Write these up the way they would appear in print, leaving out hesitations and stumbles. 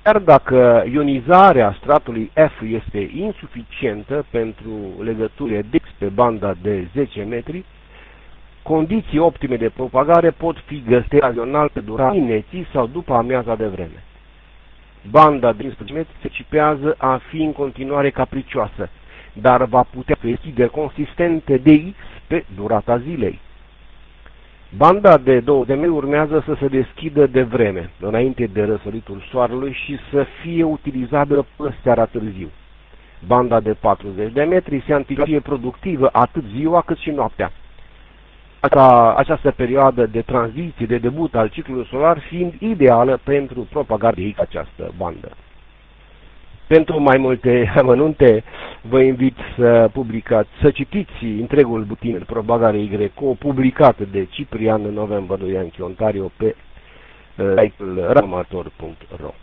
Chiar dacă ionizarea stratului F este insuficientă pentru legăturile DX pe banda de 10 metri, condiții optime de propagare pot fi găsite ocazional pe durata dimineții sau după amiaza de vreme. Banda de 15 metri se cipează a fi în continuare capricioasă, dar va putea fi deschideri consistente de X pe durata zilei. Banda de 20 de metri urmează să se deschidă de vreme, înainte de răsăritul soarelui și să fie utilizabilă până seara târziu. Banda de 40 de metri se anticipă fie productivă atât ziua cât și noaptea. Această perioadă de tranziție, de debut al ciclului solar fiind ideală pentru propagarea de această bandă. Pentru mai multe amănunte, vă invit să citiți întregul buletin de propagare YCO publicat de Ciprian în November Yankee Ontario pe site-ul radioamator.ro.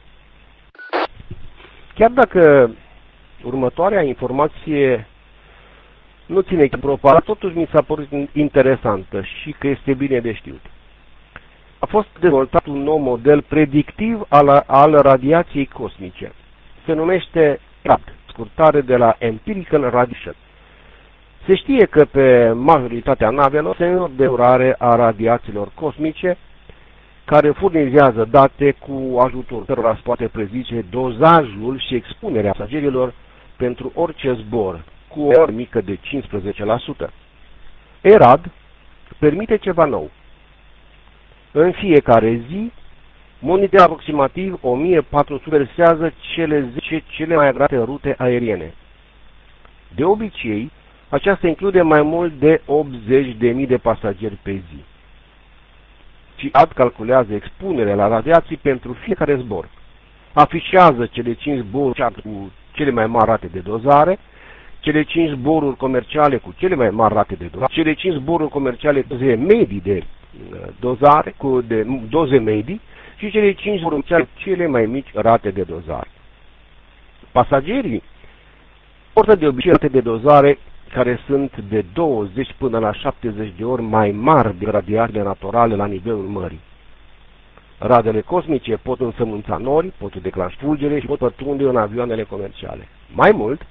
Chiar dacă următoarea informație nu ține de propagare, totuși mi s-a părut interesantă și că este bine de știut. A fost dezvoltat un nou model predictiv al radiației cosmice. Se numește RAD, scurtare de la Empirical Radiation. Se știe că pe majoritatea navelor senzor de urare a radiațiilor cosmice, care furnizează date cu ajutorul cărora se poate prezice dozajul și expunerea pasagerilor pentru orice zbor, cu o oră mică de 15%. ERAD permite ceva nou. În fiecare zi, monitorează aproximativ 1400 versează cele 10 cele mai agrate rute aeriene. De obicei, aceasta include mai mult de 80.000 de pasageri pe zi. FIAT calculează expunerea la radiații pentru fiecare zbor. Afișează cele 5 zboruri cu cele mai mari rate de dozare, cele 5 zboruri comerciale cu cele mai mari rate de dozare, cele 5 zboruri comerciale cu doze medii de dozare, cu doze medii, și cele 5 zboruri comerciale cu cele mai mici rate de dozare. Pasagerii portă de obicei rate de dozare care sunt de 20 până la 70 de ori mai mari de radiațiile naturale la nivelul mării. Radele cosmice pot însămânța nori, pot declanșa fulgere și pot pătrunde în avioanele comerciale. Mai mult,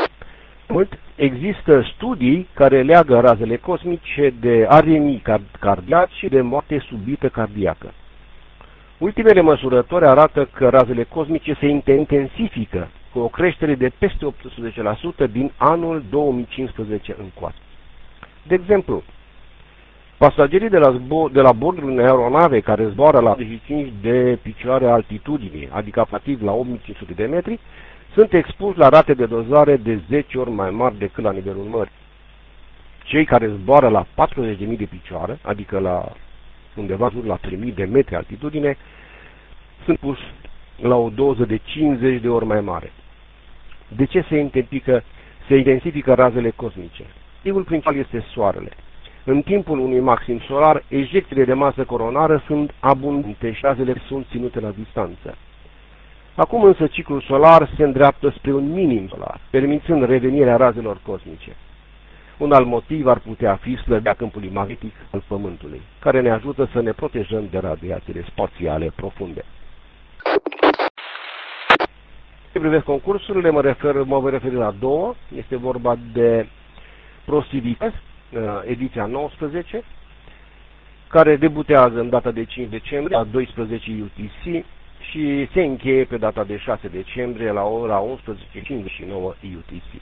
există studii care leagă razele cosmice de arenii cardiace și de moarte subită cardiacă. Ultimele măsurători arată că razele cosmice se intensifică cu o creștere de peste 18% din anul 2015 încoace. De exemplu, pasagerii de la bordul unei aeronave care zboară la 25 de picioare altitudine, adică aproximativ la 8500 de metri, sunt expuși la rate de dozare de 10 ori mai mari decât la nivelul mării. Cei care zboară la 40.000 de picioare, adică la undeva jur la 3000 de metri altitudine, sunt puși la o doză de 50 de ori mai mare. De ce se intensifică razele cosmice? Motivul principal este soarele. În timpul unui maxim solar, ejecțiile de masă coronară sunt abundente și razele sunt ținute la distanță. Acum însă ciclul solar se îndreaptă spre un minim solar, permițând revenirea razelor cosmice. Un alt motiv ar putea fi slăbirea câmpului magnetic al Pământului, care ne ajută să ne protejăm de radiațiile spațiale profunde. Ce privesc concursurile, mă voi referi la două. Este vorba de ProSivitas, ediția 19, care debutează în data de 5 decembrie la 12 UTC și se încheie pe data de 6 decembrie la ora 11:59 UTC.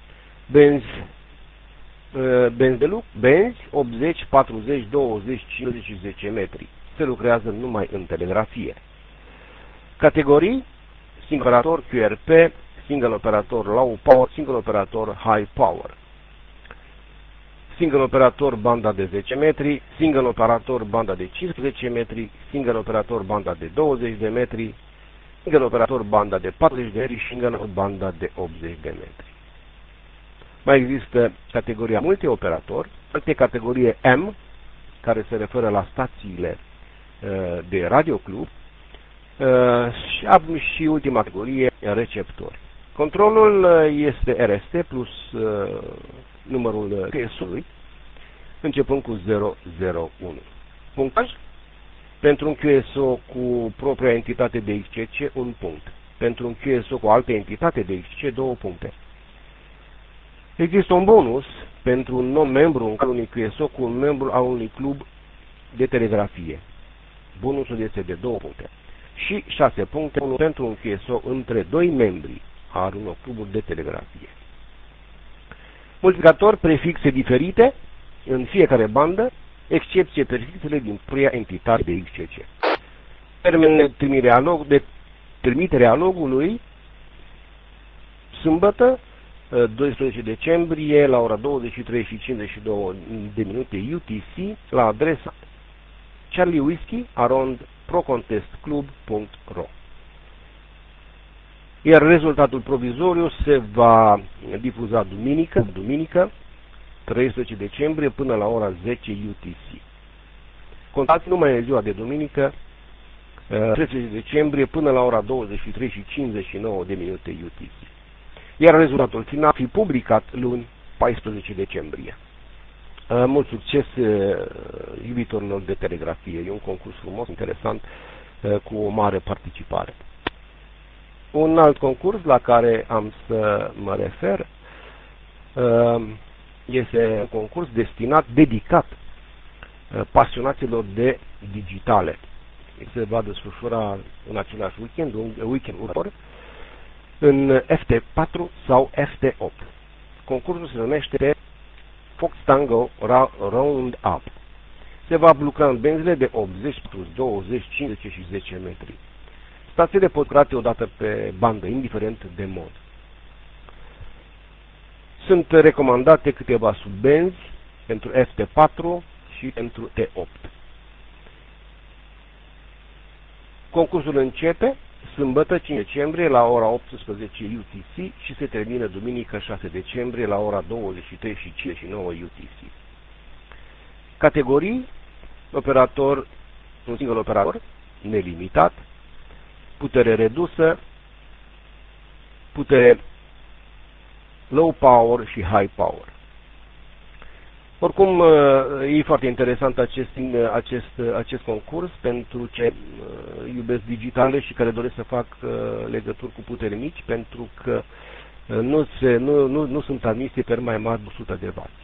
Benzi 80, 40, 20, 50 și 10 metri. Se lucrează numai în telegrafie. Categorii: single operator QRP, single operator low power, single operator high power. Single operator banda de 10 metri, single operator banda de 15 metri, single operator banda de 20 de metri, single operator banda de 40 de metri și single banda de 80 de metri. Mai există categoria multioperator, alte categorie M, care se referă la stațiile de radioclub, și ultima categorie, receptori. Controlul este RST plus numărul QS-ului, începând cu 001. Punctaj. Pentru un QSO cu propria entitate de XCC, 1 punct. Pentru un QSO cu altă entitate de XCC, 2 puncte. Există un bonus pentru un non-membru în cadrul unui QSO cu un membru al unui club de telegrafie. Bonusul este de 2 puncte. Și 6 puncte pentru un QSO între 2 membri al unor cluburi de telegrafie. Multiplicator, prefixe diferite în fiecare bandă, excepție prefixele din propria entitate de XCC. Termen de trimitere a logului, sâmbătă, 12 decembrie, la ora 23:52 de minute UTC, la adresa charliewhiskey@procontestclub.ro. Iar rezultatul provizoriu se va difuza duminică, 13 decembrie, până la ora 10 UTC. Contați numai în ziua de duminică, 13 decembrie, până la ora 23:59 de minute UTC. Iar rezultatul final fi publicat luni, 14 decembrie. Mult succes iubitorilor de telegrafie. E un concurs frumos, interesant, cu o mare participare. Un alt concurs la care am să mă refer este un concurs dedicat pasionaților de digitale. Se va desfășura în același weekend următor, în FT4 sau FT8. Concursul se numește Fox Tango Round Up. Se va lucra în benzile de 80 plus 20, 50 și 10 metri. Stațiile pot create odată pe bandă, indiferent de mod. Sunt recomandate câteva subbenzi pentru FT4 și pentru T8. Concursul începe sâmbătă 5 decembrie la ora 18 UTC și se termină duminică 6 decembrie la ora 23:59 UTC. Categorii: operator, un singur operator, nelimitat, putere redusă, putere low power și high power. Oricum, e foarte interesant acest concurs pentru ce iubesc digitale și care doresc să fac legături cu putere mici, pentru că nu sunt admise pe mai mari de 100 de W.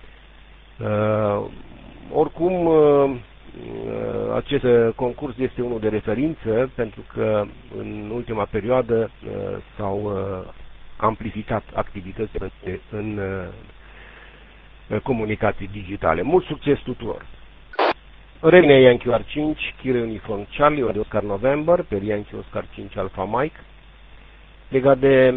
Oricum, acest concurs este unul de referință, pentru că în ultima perioadă s-au amplificat activitățile în comunicații digitale. Mult succes tuturor! Revine Yankee R5, Kilo Uniform Charlie, Oscar November, per Yankee Oscar 5 Alpha Mike, legat de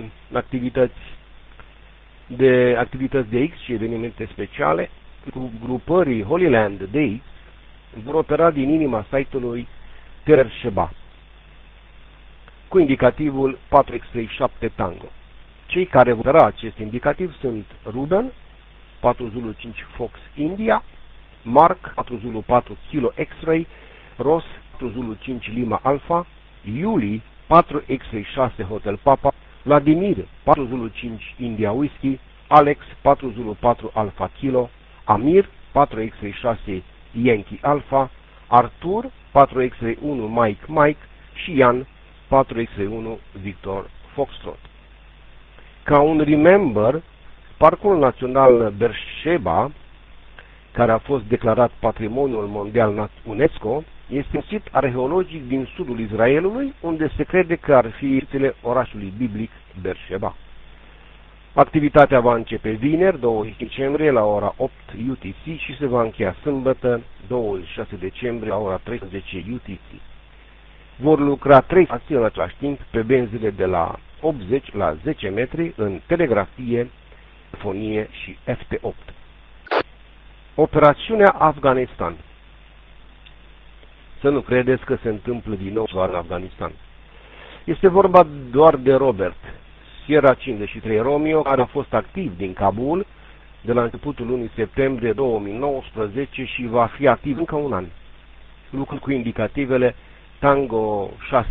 activități de X și evenimente speciale. Grupării Holy Land de X vor opera din inima site-ului Terra Sheba, cu indicativul 4x37 Tango. Cei care vor opera acest indicativ sunt Ruben 4 Zulu 5 Fox India, Mark 4 Zulu 4 Kilo X-Ray, Ross 4 Zulu 5 Lima Alpha, Yuli 4 X-Ray 6 Hotel Papa, Vladimir 4 Zulu 5 India Whiskey, Alex 4 Zulu 4 Alpha Kilo, Amir 4 X-Ray 6 Yankee Alpha, Artur 4 X-Ray 1 Mike și Ian 4 X-Ray 1 Victor Foxtrot. Ca un remember, Parcul Național Beersheba, care a fost declarat Patrimoniul Mondial UNESCO, este un sit arheologic din sudul Israelului, unde se crede că ar fi rețele orașului biblic Beersheba. Activitatea va începe vineri, 20 decembrie, la ora 8 UTC și se va încheia sâmbătă, 26 decembrie, la ora 13 UTC. Vor lucra 3 stații în același timp pe benzile de la 80 la 10 metri în telegrafie, telefonie și FT8. Operațiunea Afganistan. Să nu credeți că se întâmplă din nou doar în Afganistan. Este vorba doar de Robert, Sierra 53 Romeo, care a fost activ din Kabul de la începutul lunii septembrie 2019 și va fi activ încă un an, lucrând cu indicativele Tango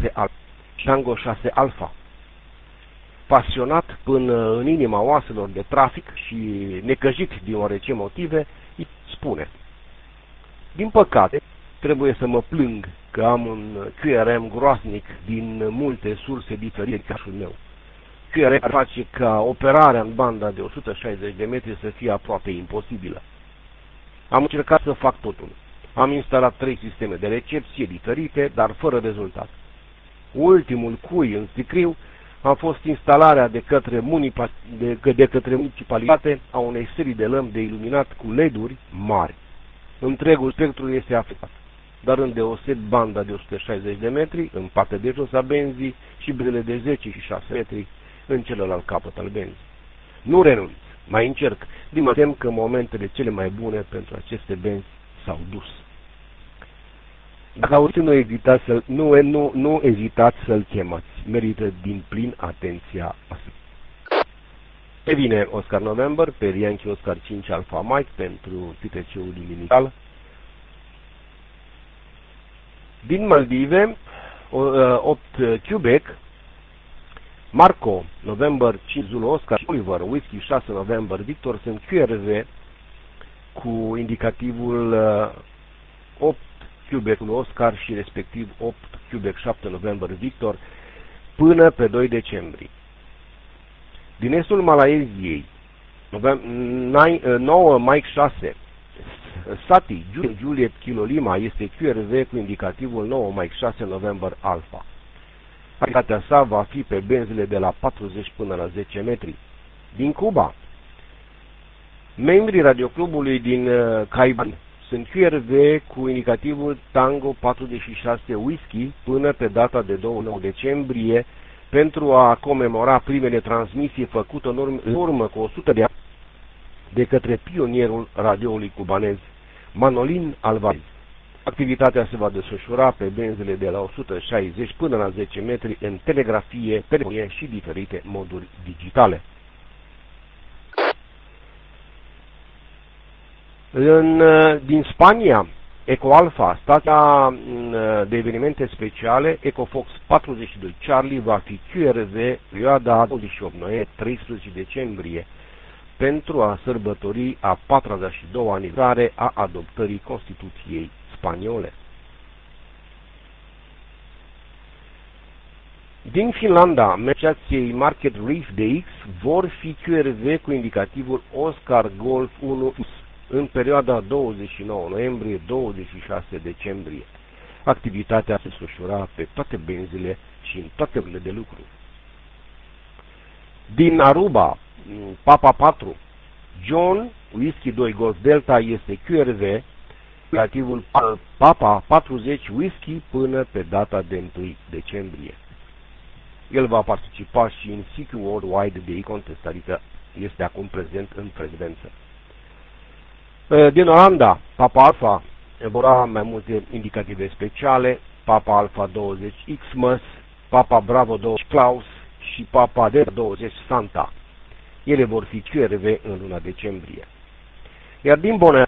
6 Alpha. Pasionat până în inima oaselor de trafic și necăjit din oricare motive, îi spune: din păcate, trebuie să mă plâng că am un QRM groasnic din multe surse diferite ca și meu. QRM face ca operarea în banda de 160 de metri să fie aproape imposibilă. Am încercat să fac totul. Am instalat 3 sisteme de recepție diferite, dar fără rezultat. Ultimul cui în sicriu a fost instalarea de către municipalitate a unei serii de lămpi de iluminat cu LED-uri mari. Întregul spectru este afectat, dar îndeoseb banda de 160 de metri în partea de jos a benzii și benzile de 10 și 6 metri în celălalt capăt al benzii. Nu renunț, mai încerc, mă tem că momentele cele mai bune pentru aceste benzi s-au dus. Dacă auziți, nu ezitați să-l chemați. Merită din plin atenția asta. E bine, Oscar November, pe Yankee Oscar 5 Alpha Mike pentru TTC-ul dominical. Din Maldive, 8 Quebec, Marco November 5 Zulu Oscar Oliver Whisky 6 November Victor sunt QRV cu indicativul 8 Quebec Oscar și respectiv 8 Quebec 7 November Victor până pe 2 decembrie. Din estul Malaeziei, 9 Mike 6 Sati Juliet Kilo Lima este QRV cu indicativul 9 Mike 6 November Alpha. Activitatea sa va fi pe benzile de la 40 până la 10 metri. Din Cuba, membrii radioclubului din Caiban sunt QRV cu indicativul Tango 46 Whisky până pe data de 29 decembrie pentru a comemora primele transmisii făcute în urmă cu 100 de ani de către pionierul radioului cubanez Manolin Alvarez. Activitatea se va desfășura pe benzile de la 160 până la 10 metri în telegrafie, telefonie și diferite moduri digitale. Din Spania, EcoAlpha, stația de evenimente speciale, EcoFox 42 Charlie va fi QRV perioada 28 noiembrie 13 decembrie pentru a sărbători a 42-a aniversare a adoptării Constituției spaniole. Din Finlanda, asociației Market Reef DX vor fi QRV cu indicativul Oscar Golf 1 în perioada 29 noiembrie-26 decembrie. Activitatea se desfășura pe toate benzile și în toate locurile de lucru. Din Aruba, Papa 4, John Whisky 2 Golf Delta este QRV, indicativul Papa 40 Whisky până pe data de 1 decembrie. El va participa și în CQ Worldwide de e-contest, adică este acum prezent în prezidență. Din Olanda, Papa Alpha vor avea mai multe indicative speciale, Papa Alpha 20 Xmas, Papa Bravo 20 Klaus și Papa Delta 20 Santa. Ele vor fi QRV în luna decembrie. Iar din